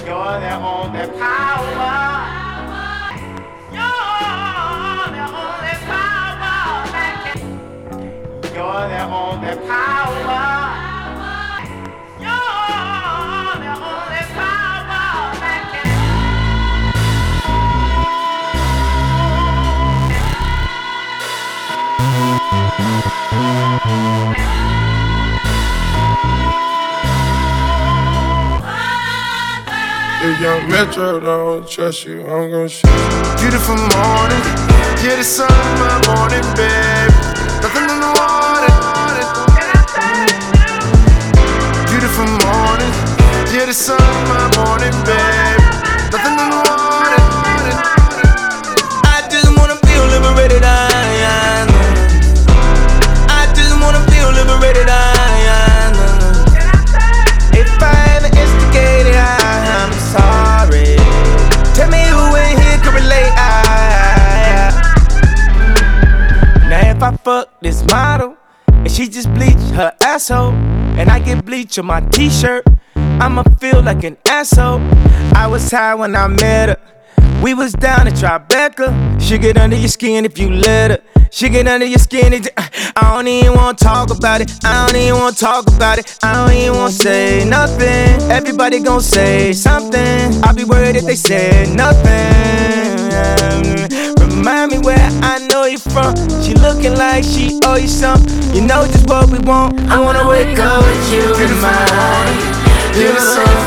You're the only power. You're the only power that can. You're the only power. You're the only power that can. If Young Metro don't trust you, I'm gon' shoot you. Beautiful morning, yeah, the sun in my morning, babe. Nothing in the water. Beautiful morning, yeah, the sun in my morning, babe. Nothing in the water. I just wanna feel liberated, I just wanna feel liberated, If I ever instigated, I'm sorry. Tell me who in here can relate, Now if I fuck this model and she just bleach her asshole, and I get bleach on my t-shirt, I'ma feel like an asshole. I was high when I met her. We was down at Tribeca. She get under your skin if you let her. She get under your skin. I don't even wanna talk about it. I don't even wanna talk about it. I don't even wanna say nothing. Everybody gon' say something. I'll be worried if they said nothing. Remind me where I know you from. She looking like she owe you something. You know just what we want. I wanna wake up with you in my. You're the sun.